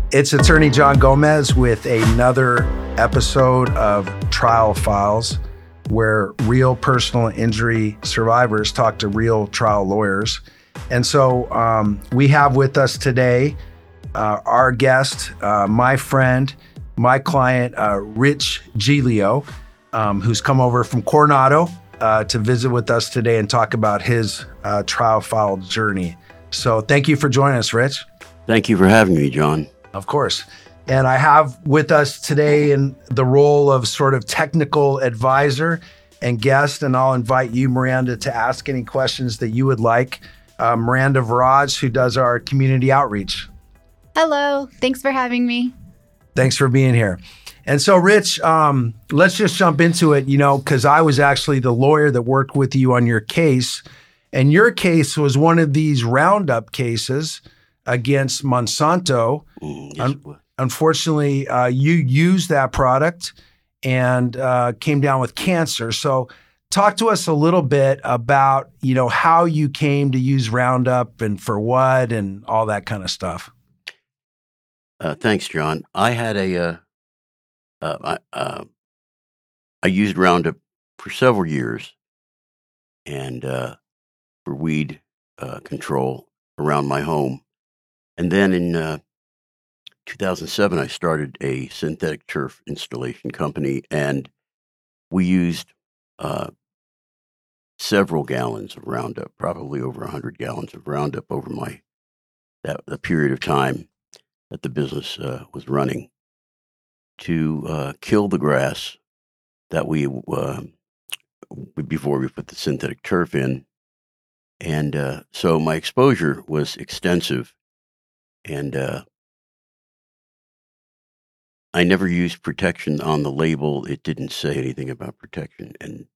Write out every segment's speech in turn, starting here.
It's Attorney John Gomez with another episode of Trial Files, where real personal injury survivors talk to real trial lawyers. And so we have with us today our guest, my friend, my client, Rich Giglio, who's come over from Coronado to visit with us today and talk about his trial file journey. So thank you for joining us, Rich. Thank you for having me, John. Of course. And I have with us today in the role of sort of technical advisor and guest, and I'll invite you, Miranda, to ask any questions that you would like. Miranda Viraj, who does our community outreach. Hello. Thanks for having me. Thanks for being here. And so, Rich, let's just jump into it, because I was actually the lawyer that worked with you on your case. And your case was one of these Roundup cases against Monsanto. Unfortunately, you used that product and came down with cancer. So talk to us a little bit about, how you came to use Roundup and for what and all that kind of stuff. Thanks, John. I had I used Roundup for several years and for weed control around my home. And then in 2007, I started a synthetic turf installation company, and we used several gallons of Roundup, probably over 100 gallons of Roundup over the period of time that the business was running to kill the grass that we before we put the synthetic turf in. And so my exposure was extensive. And I never used protection on the label. It didn't say anything about protection. And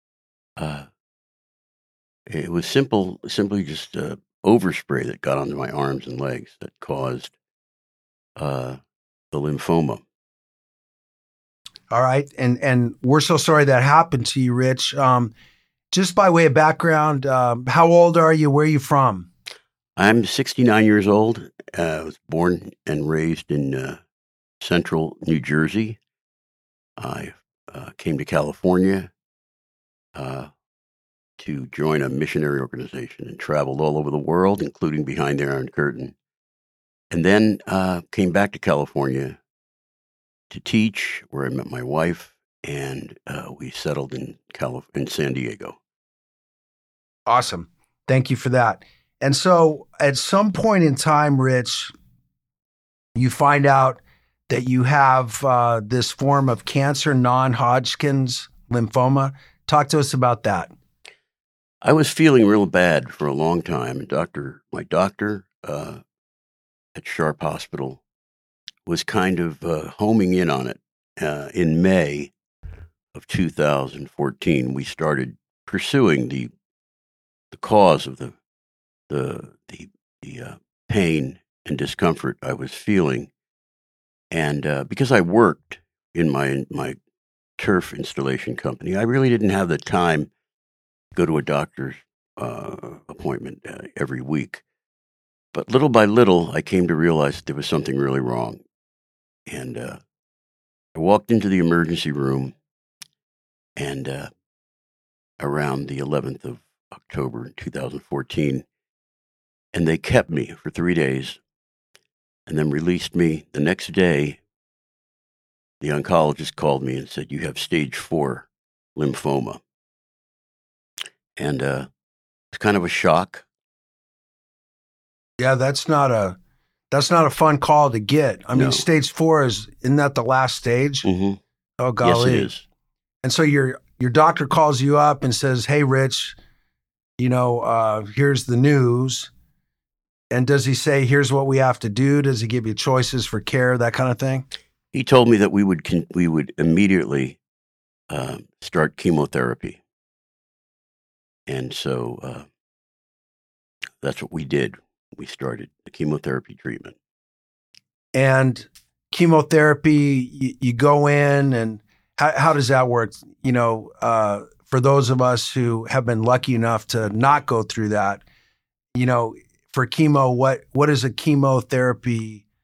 it was simply just overspray that got onto my arms and legs that caused the lymphoma. All right. And we're so sorry that happened to you, Rich. Just by way of background, how old are you? Where are you from? I'm 69 years old. I was born and raised in central New Jersey. I came to California to join a missionary organization and traveled all over the world, including behind the Iron Curtain. And then came back to California to teach, where I met my wife, and we settled in San Diego. Awesome. Thank you for that. And so at some point in time, Rich, you find out that you have this form of cancer, non-Hodgkin's lymphoma. Talk to us about that. I was feeling real bad for a long time. My doctor at Sharp Hospital was kind of homing in on it. In May of 2014, we started pursuing the cause of the pain and discomfort I was feeling. And because I worked in my turf installation company, I really didn't have the time to go to a doctor's appointment every week. But little by little, I came to realize that there was something really wrong. And I walked into the emergency room, and around the 11th of October 2014, and they kept me for 3 days and then released me. The next day, the oncologist called me and said, "You have stage 4 lymphoma." And it's kind of a shock. Yeah, that's not a fun call to get. I mean, stage 4 isn't that the last stage? Mm-hmm. Oh, golly. Yes, it is. And so your doctor calls you up and says, "Hey, Rich, here's the news." And does he say, "Here's what we have to do"? Does he give you choices for care, that kind of thing? He told me that we would immediately start chemotherapy. And so that's what we did. We started the chemotherapy treatment. And chemotherapy, you go in, and how does that work? For those of us who have been lucky enough to not go through that, for chemo, what does a chemotherapy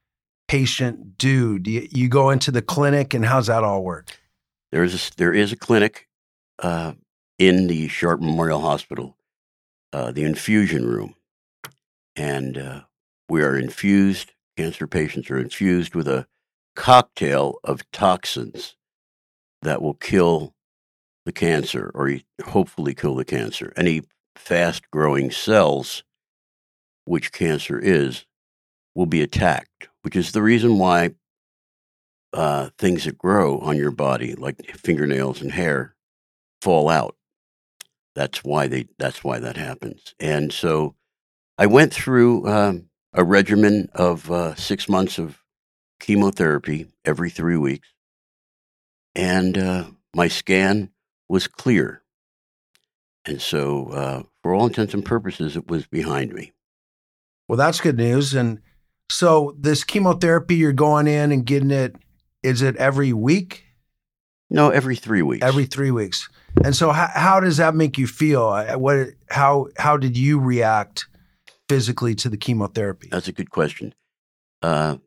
patient do? You go into the clinic, and how's that all work? There is a clinic in the Sharp Memorial Hospital, the infusion room, and we are infused. Cancer patients are infused with a cocktail of toxins that will kill the cancer, or hopefully kill the cancer. Any fast-growing cells, which cancer is, will be attacked, which is the reason why things that grow on your body, like fingernails and hair, fall out. That's why that happens. And so I went through a regimen of 6 months of chemotherapy every 3 weeks, and my scan was clear. And so, for all intents and purposes, it was behind me. Well, that's good news. And so this chemotherapy, you're going in and getting it, is it every week? No, every 3 weeks. Every 3 weeks. And so how does that make you feel? How did you react physically to the chemotherapy? That's a good question. I'd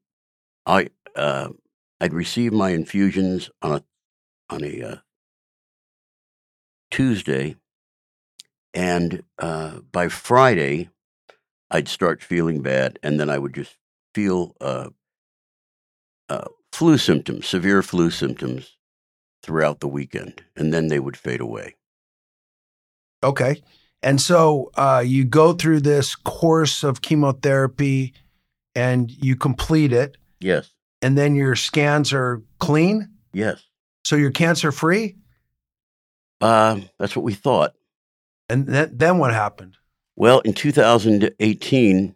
receive my infusions on a Tuesday, and by Friday, I'd start feeling bad, and then I would just feel flu symptoms, severe flu symptoms throughout the weekend, and then they would fade away. Okay. And so you go through this course of chemotherapy and you complete it. Yes. And then your scans are clean? Yes. So you're cancer-free? That's what we thought. And then what happened? Well, in 2018,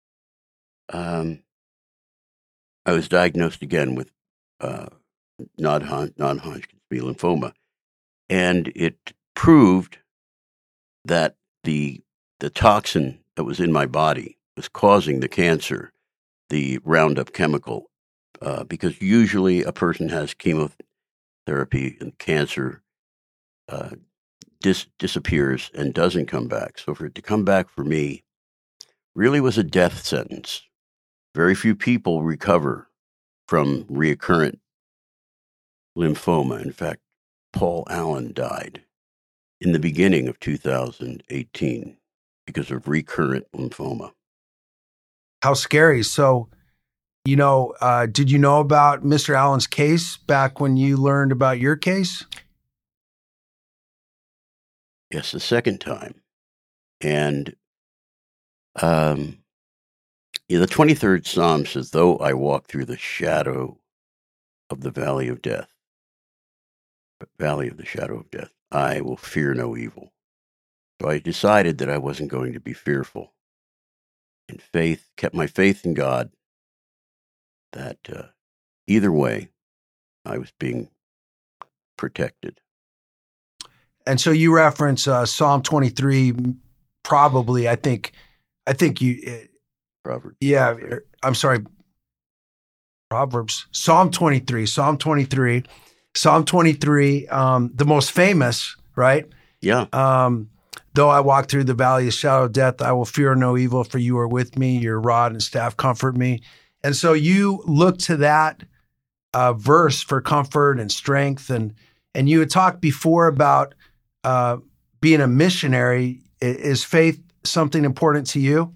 I was diagnosed again with non-Hodgkin's B lymphoma, and it proved that the toxin that was in my body was causing the cancer, the Roundup chemical, because usually a person has chemotherapy and cancer disappears and doesn't come back. So for it to come back for me really was a death sentence. Very few people recover from recurrent lymphoma. In fact, Paul Allen died in the beginning of 2018 because of recurrent lymphoma. How scary. So, did you know about Mr. Allen's case back when you learned about your case? Yes, the second time. And the 23rd Psalm says, though I walk through the shadow of the valley of death, valley of the shadow of death, I will fear no evil. So I decided that I wasn't going to be fearful. In faith, kept my faith in God, that either way, I was being protected. And so you reference Psalm 23, probably, I think you... Proverbs. Yeah, I'm sorry. Proverbs. Psalm 23, the most famous, right? Yeah. Though I walk through the valley of shadow of death, I will fear no evil, for you are with me. Your rod and staff comfort me. And so you look to that verse for comfort and strength. And you had talked before about being a missionary. Is faith something important to you?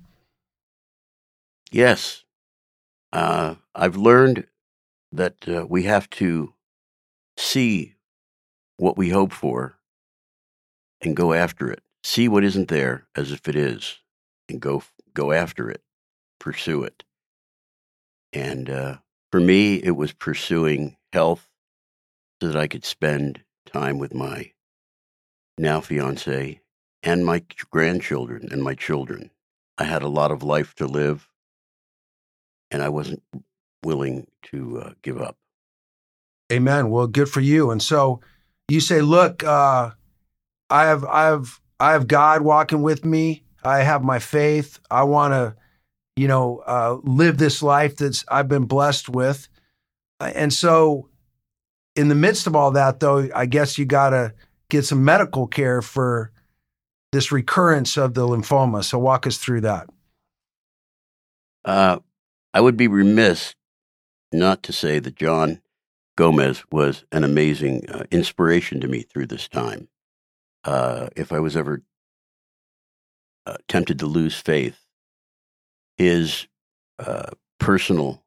Yes. I've learned that we have to see what we hope for and go after it. See what isn't there as if it is, and go after it, pursue it. And for me, it was pursuing health so that I could spend time with my now fiance and my grandchildren and my children. I had a lot of life to live, and I wasn't willing to give up. Amen. Well, good for you. And so you say, look, I have God walking with me. I have my faith. I want to, live this life I've been blessed with. And so in the midst of all that, though, I guess you got to get some medical care for this recurrence of the lymphoma. So walk us through that. I would be remiss not to say that John Gomez was an amazing inspiration to me through this time. If I was ever tempted to lose faith, his personal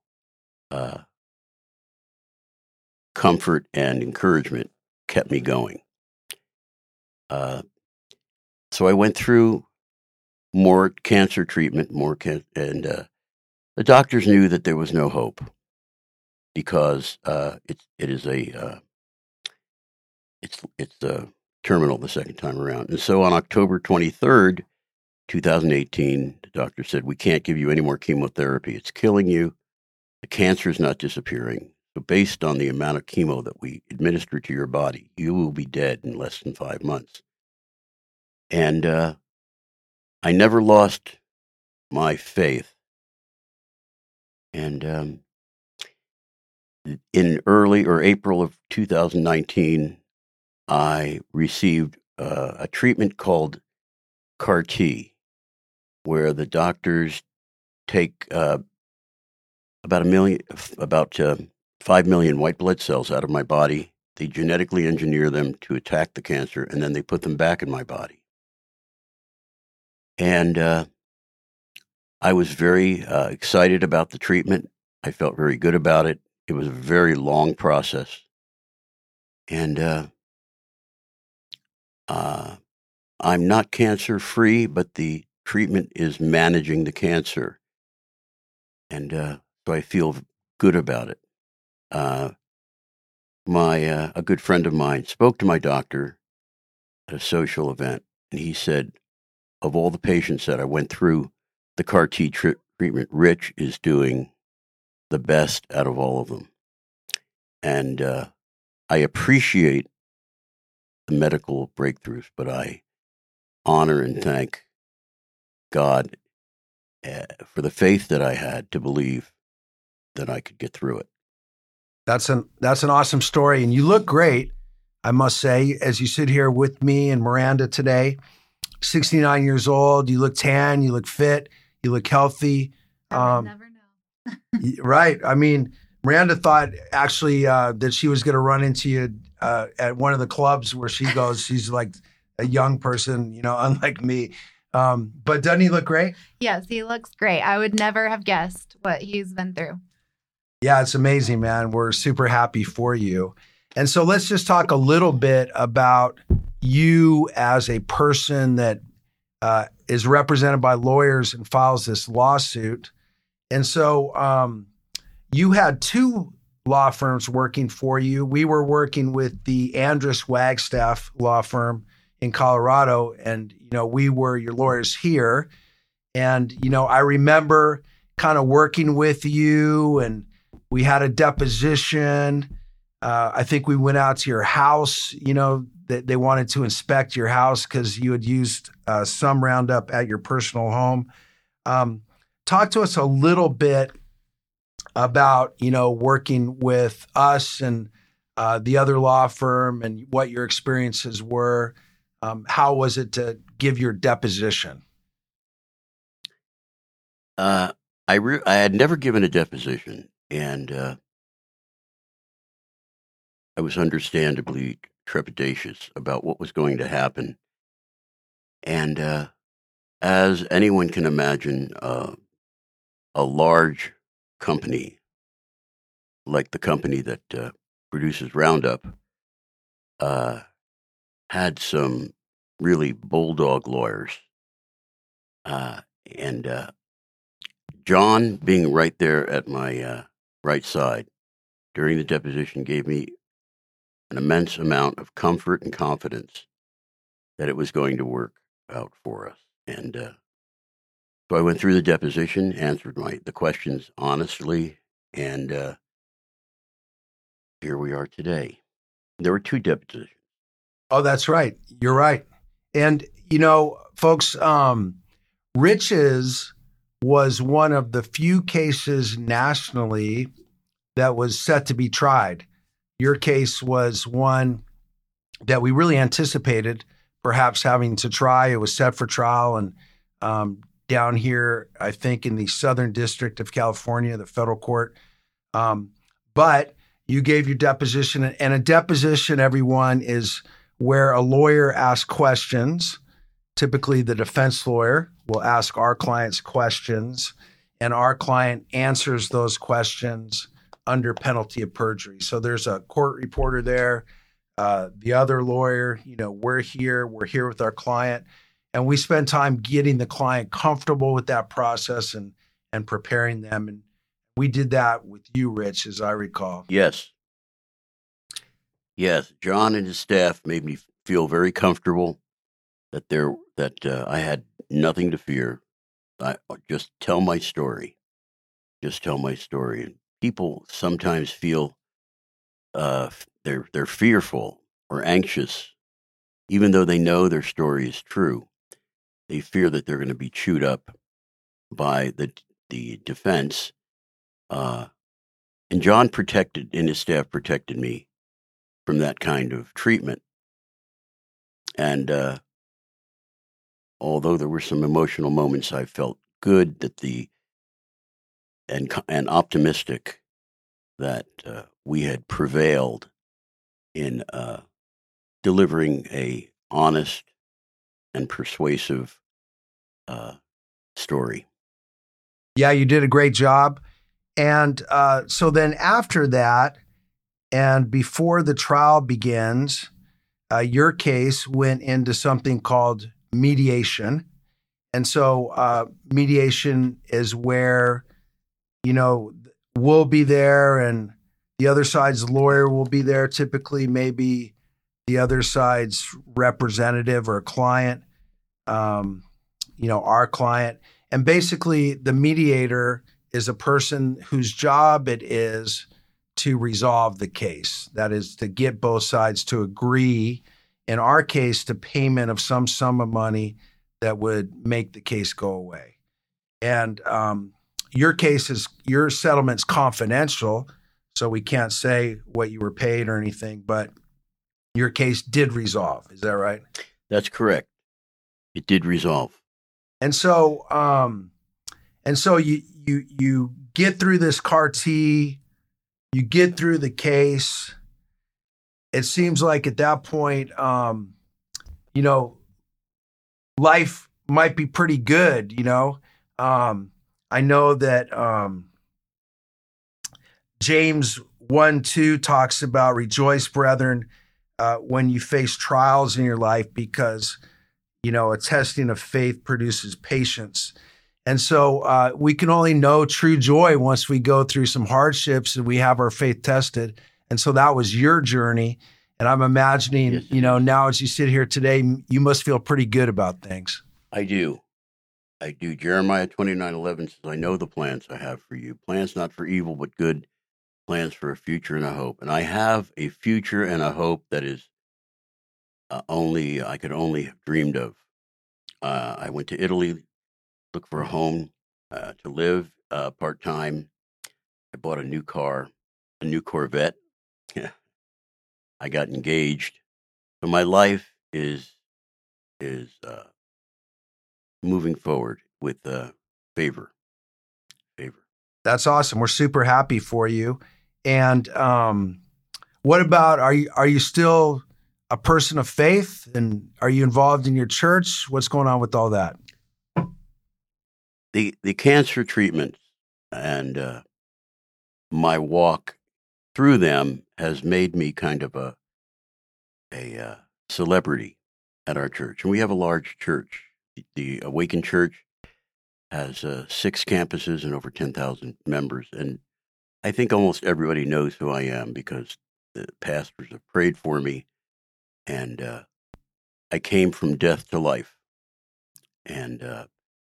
comfort and encouragement kept me going. So I went through more cancer treatment, and the doctors knew that there was no hope because it's terminal the second time around. And so on October 23rd, 2018, the doctor said, "We can't give you any more chemotherapy. It's killing you. The cancer is not disappearing. So based on the amount of chemo that we administer to your body, you will be dead in less than 5 months." And I never lost my faith. And in early or April of 2019, I received a treatment called CAR-T, where the doctors take about 5 million white blood cells out of my body. They genetically engineer them to attack the cancer, and then they put them back in my body. And I was very excited about the treatment. I felt very good about it. It was a very long process. And I'm not cancer-free, but the treatment is managing the cancer. And so I feel good about it. A good friend of mine spoke to my doctor at a social event, and he said, of all the patients that I went through the CAR-T treatment, Rich is doing the best out of all of them. And I appreciate the medical breakthroughs, but I honor and thank God for the faith that I had to believe that I could get through it. That's an awesome story. And you look great, I must say, as you sit here with me and Miranda today. 69 years old, you look tan, you look fit, you look healthy. I would never know. Right. I mean, Miranda thought actually that she was going to run into you at one of the clubs where she goes. She's like a young person, unlike me. But doesn't he look great? Yes, he looks great. I would never have guessed what he's been through. Yeah, it's amazing, man. We're super happy for you. And so let's just talk a little bit about you as a person that is represented by lawyers and files this lawsuit. And so you had two law firms working for you. We were working with the Andrus Wagstaff law firm in Colorado, and we were your lawyers here. And I remember kind of working with you, and we had a deposition. I think we went out to your house, that they wanted to inspect your house because you had used some Roundup at your personal home. Talk to us a little bit about, working with us and the other law firm and what your experiences were. How was it to give your deposition? I had never given a deposition, and I was understandably trepidatious about what was going to happen. And as anyone can imagine, a large company like the company that produces Roundup had some really bulldog lawyers. And John, being right there at my right side during the deposition, gave me an immense amount of comfort and confidence that it was going to work out for us. And so I went through the deposition, answered the questions honestly, and here we are today. There were two depositions. Oh, that's right. You're right. And, folks, Rich's was one of the few cases nationally that was set to be tried. Your case was one that we really anticipated perhaps having to try. It was set for trial, and down here, I think in the Southern District of California, the federal court. but you gave your deposition, and a deposition, everyone, is where a lawyer asks questions. Typically, the defense lawyer will ask our clients questions, and our client answers those questions under penalty of perjury. So there's a court reporter there, the other lawyer, we're here with our client, and we spend time getting the client comfortable with that process and preparing them. And we did that with you, Rich, as I recall. Yes. John and his staff made me feel very comfortable that I had nothing to fear. I just tell my story. And people sometimes feel they're fearful or anxious, even though they know their story is true. They fear that they're going to be chewed up by the defense. And John and his staff protected me from that kind of treatment. And although there were some emotional moments, I felt good and optimistic that we had prevailed in delivering a honest and persuasive story. Yeah, you did a great job. And so then after that, and before the trial begins, your case went into something called mediation. And so mediation is where, we'll be there and the other side's lawyer will be there, typically maybe the other side's representative or client, our client. And basically the mediator is a person whose job it is to resolve the case. That is to get both sides to agree, in our case, to payment of some sum of money that would make the case go away. And your settlement's confidential, so we can't say what you were paid or anything, but your case did resolve. Is that right? That's correct. It did resolve. And so you get through this CAR-T, you get through the case. It seems like at that point, life might be pretty good, I know that James 1:2 talks about rejoice, brethren, when you face trials in your life, because, a testing of faith produces patience. And so we can only know true joy once we go through some hardships and we have our faith tested. And so that was your journey. And I'm imagining, Yes. Now as you sit here today, you must feel pretty good about things. I do. Jeremiah 29:11 says, I know the plans I have for you. Plans not for evil, but good. Plans for a future and a hope. And I have a future and a hope that is I could only have dreamed of. I went to Italy, look for a home to live part-time. I bought a new car, a new Corvette. I got engaged. So my life is moving forward with favor. That's awesome. We're super happy for you. And what about, are you still a person of faith, and are you involved in your church? What's going on with all that? The cancer treatment and my walk through them has made me kind of a celebrity at our church. And we have a large church. The Awakened Church has 6 campuses and over 10,000 members. And I think almost everybody knows who I am because the pastors have prayed for me. And I came from death to life. And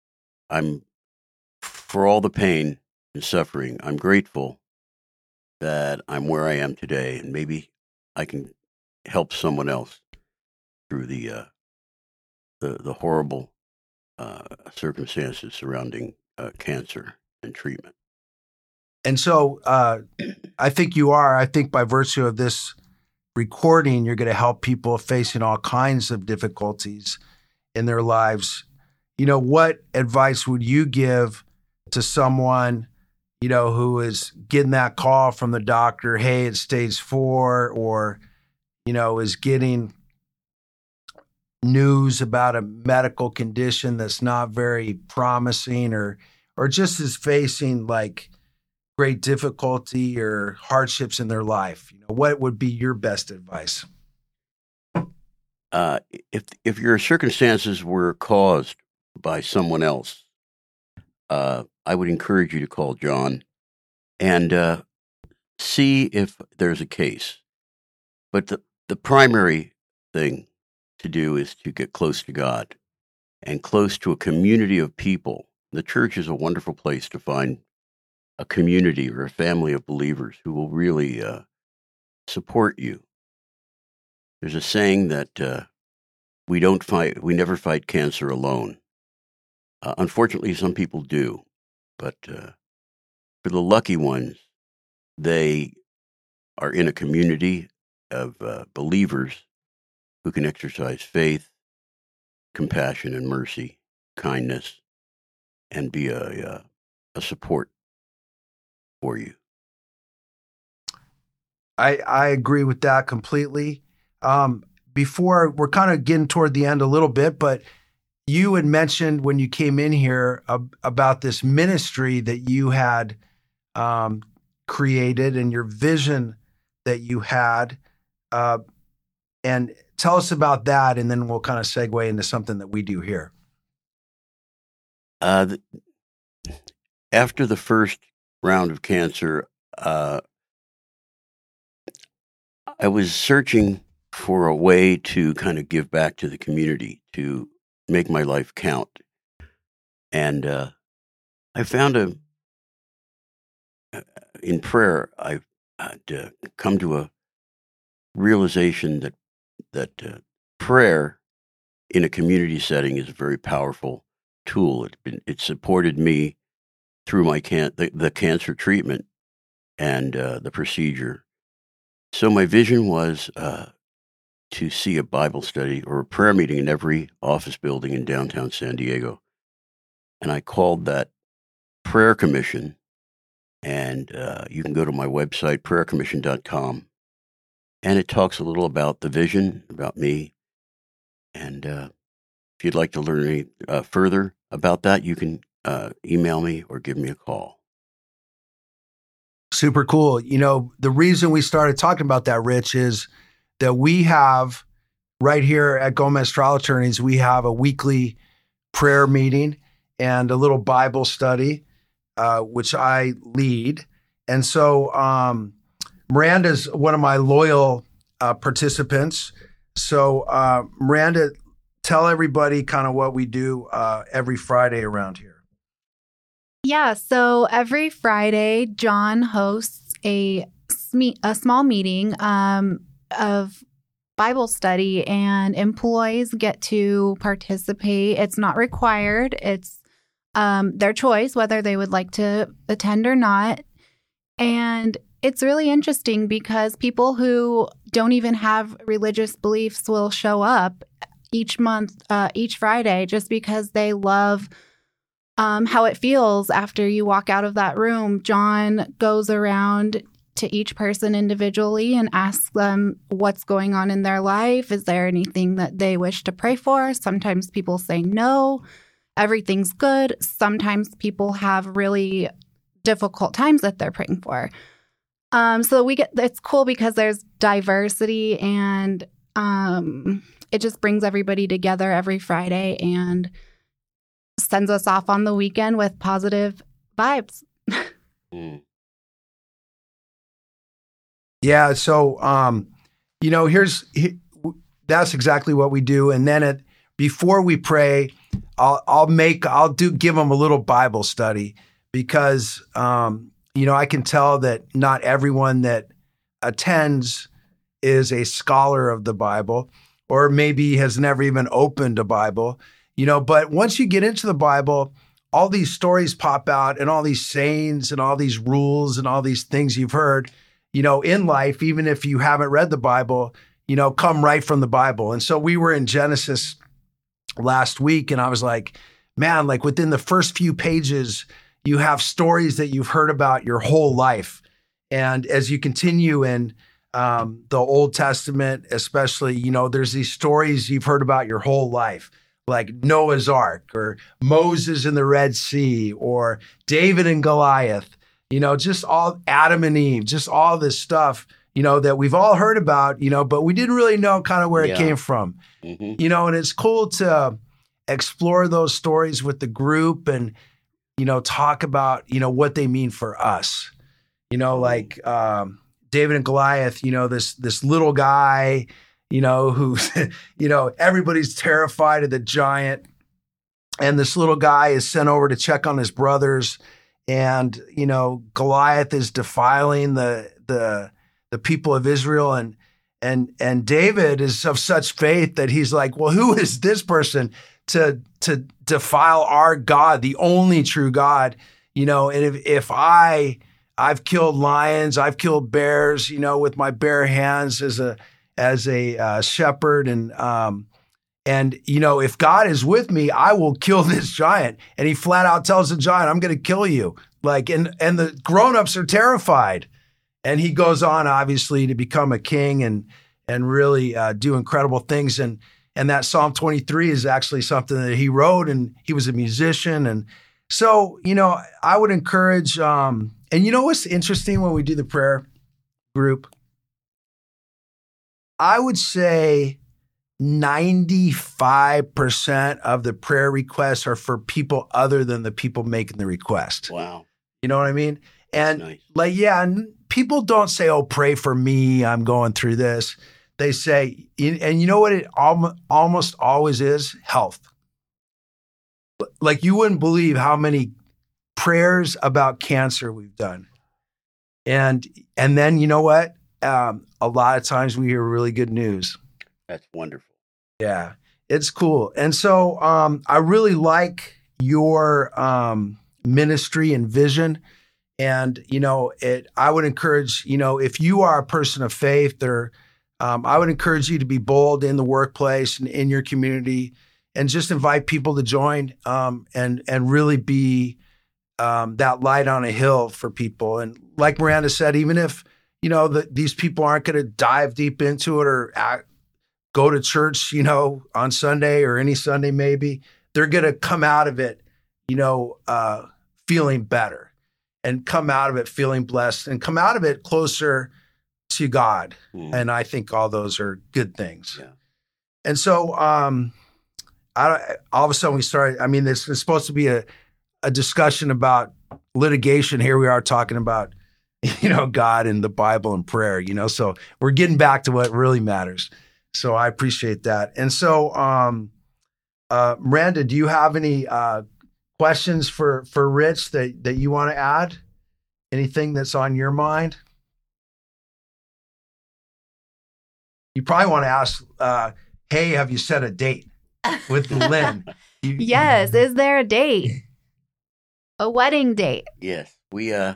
for all the pain and suffering, I'm grateful that I'm where I am today. And maybe I can help someone else through the horrible circumstances surrounding cancer and treatment. And so I think you are. I think by virtue of this recording, you're going to help people facing all kinds of difficulties in their lives. What advice would you give to someone, who is getting that call from the doctor, hey, it's stage 4, or, is getting news about a medical condition that's not very promising, or just is facing like great difficulty or hardships in their life. What would be your best advice? If your circumstances were caused by someone else, I would encourage you to call John and see if there's a case. But the primary thing to do is to get close to God and close to a community of people. The church is a wonderful place to find a community or a family of believers who will really support you. There's a saying that we never fight cancer alone. Unfortunately, some people do, but for the lucky ones, they are in a community of believers who can exercise faith, compassion, and mercy, kindness, and be a support for you. I agree with that completely. Before, we're kind of getting toward the end a little bit, but you had mentioned when you came in here about this ministry that you had created and your vision that you had. And tell us about that, and then we'll kind of segue into something that we do here. After the first round of cancer, I was searching for a way to kind of give back to the community, to make my life count. And I found in prayer, I'd come to a realization that prayer in a community setting is a very powerful tool. It supported me through my the cancer treatment and the procedure. So my vision was to see a Bible study or a prayer meeting in every office building in downtown San Diego. And I called that Prayer Commission. And you can go to my website, prayercommission.com. And it talks a little about the vision, about me. And if you'd like to learn any further about that, you can email me or give me a call. Super cool. The reason we started talking about that, Rich, is that we have right here at Gomez Trial Attorneys, we have a weekly prayer meeting and a little Bible study, which I lead. And so Miranda's one of my loyal participants. So Miranda, tell everybody kind of what we do every Friday around here. Yeah, so every Friday, John hosts a small meeting of Bible study, and employees get to participate. It's not required. It's their choice whether they would like to attend or not. And it's really interesting because people who don't even have religious beliefs will show up each month, each Friday, just because they love how it feels after you walk out of that room. John goes around to each person individually and asks them what's going on in their life. Is there anything that they wish to pray for? Sometimes people say no, everything's good. Sometimes people have really difficult times that they're praying for. So it's cool because there's diversity, and it just brings everybody together every Friday and sends us off on the weekend with positive vibes. Yeah. So, that's exactly what we do. And then before we pray, I'll give them a little Bible study because, I can tell that not everyone that attends is a scholar of the Bible, or maybe has never even opened a Bible, but once you get into the Bible, all these stories pop out and all these sayings and all these rules and all these things you've heard, in life, even if you haven't read the Bible, come right from the Bible. And so we were in Genesis last week, and I was like, man, like within the first few pages, you have stories that you've heard about your whole life. And as you continue in the Old Testament, especially, you know, there's these stories you've heard about your whole life, like Noah's Ark or Moses in the Red Sea or David and Goliath, you know, just all Adam and Eve, just all this stuff, you know, that we've all heard about, you know, but we didn't really know kind of where it came from, you know, and it's cool to explore those stories with the group and, you know, talk about, you know, what they mean for us, you know, like David and Goliath, you know, this little guy, you know, who, you know, everybody's terrified of the giant. And this little guy is sent over to check on his brothers. And, you know, Goliath is defiling the people of Israel. And David is of such faith that he's like, well, who is this person to defile our God, the only true God? You know, and if I've killed lions, I've killed bears, you know, with my bare hands as a shepherd, and you know, if God is with me, I will kill this giant. And he flat out tells the giant, I'm going to kill you. Like, and the grown-ups are terrified. And he goes on, obviously, to become a king and really do incredible things. And that Psalm 23 is actually something that he wrote, and he was a musician. And so, you know, I would encourage, and you know what's interesting when we do the prayer group? I would say 95% of the prayer requests are for people other than the people making the request. Wow. You know what I mean? And nice. like, yeah, people don't say, oh, pray for me, I'm going through this. They say, and you know what it almost always is? Health. Like, you wouldn't believe how many prayers about cancer we've done. And then, you know what? A lot of times we hear really good news. That's wonderful. Yeah, it's cool. And so I really like your ministry and vision. And, you know, I would encourage, you know, if you are a person of faith, I would encourage you to be bold in the workplace and in your community, and just invite people to join and really be that light on a hill for people. And like Miranda said, even if, you know, these people aren't going to dive deep into it or go to church, you know, on Sunday or any Sunday, maybe they're going to come out of it, you know, feeling better, and come out of it feeling blessed, and come out of it closer to God. And I think all those are good things. Yeah. And so all of a sudden we started, I mean, this is supposed to be a discussion about litigation. Here we are talking about, you know, God and the Bible and prayer, you know, so we're getting back to what really matters. So I appreciate that. And so, Miranda, do you have any questions for Rich that you want to add? Anything that's on your mind? You probably want to ask, hey, have you set a date with Lynn? Yes. Is there a date? A wedding date? Yes. We have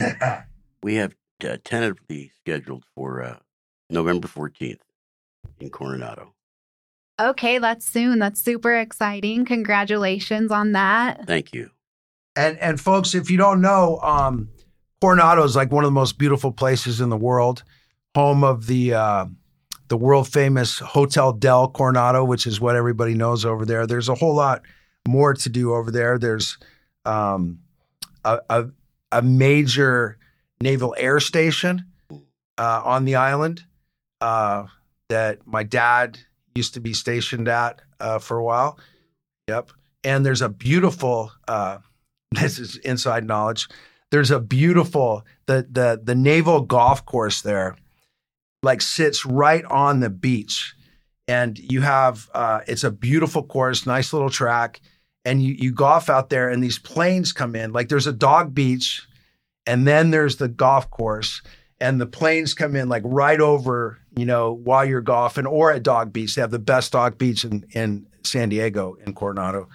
tentatively scheduled for November 14th in Coronado. Okay, that's soon. That's super exciting. Congratulations on that. Thank you. And folks, if you don't know, Coronado is like one of the most beautiful places in the world, home of the world famous Hotel del Coronado, which is what everybody knows over there. There's a whole lot more to do over there. There's a major naval air station on the island that my dad used to be stationed at for a while. Yep. And there's a beautiful, this is inside knowledge, there's a beautiful, the naval golf course there, like sits right on the beach. And you have, it's a beautiful course, nice little track. And you golf out there and these planes come in, like there's a dog beach and then there's the golf course, and the planes come in like right over, you know, while you're golfing, or at Dog Beach. They have the best dog beach in San Diego, in Coronado.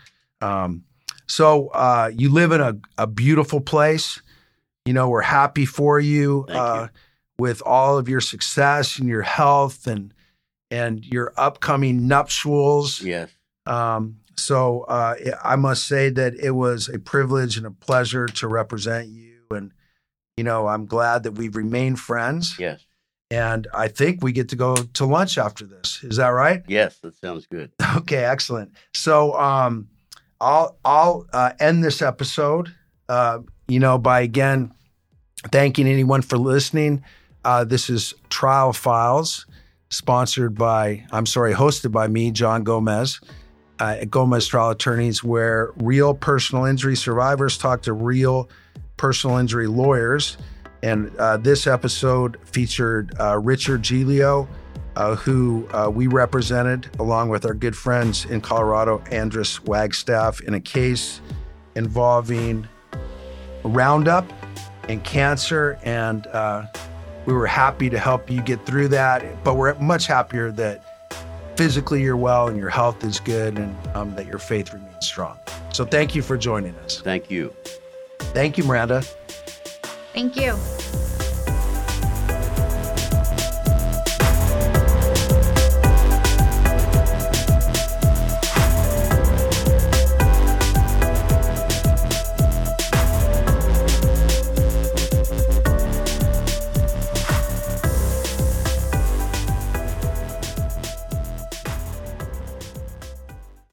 So you live in a beautiful place. You know, we're happy for you, with all of your success and your health and your upcoming nuptials. Yes. So I must say that it was a privilege and a pleasure to represent you. And, I'm glad that we've remained friends. Yes. And I think we get to go to lunch after this. Is that right? Yes, that sounds good. Okay, excellent. So I'll end this episode, by again thanking anyone for listening. This is Trial Files, hosted by me, John Gomez, at Gomez Trial Attorneys, where real personal injury survivors talk to real personal injury lawyers. And this episode featured Richard Giglio, who we represented along with our good friends in Colorado, Andrus Wagstaff, in a case involving Roundup and cancer. And we were happy to help you get through that, but we're much happier that physically you're well and your health is good, and that your faith remains strong. So thank you for joining us. Thank you. Thank you, Miranda. Thank you.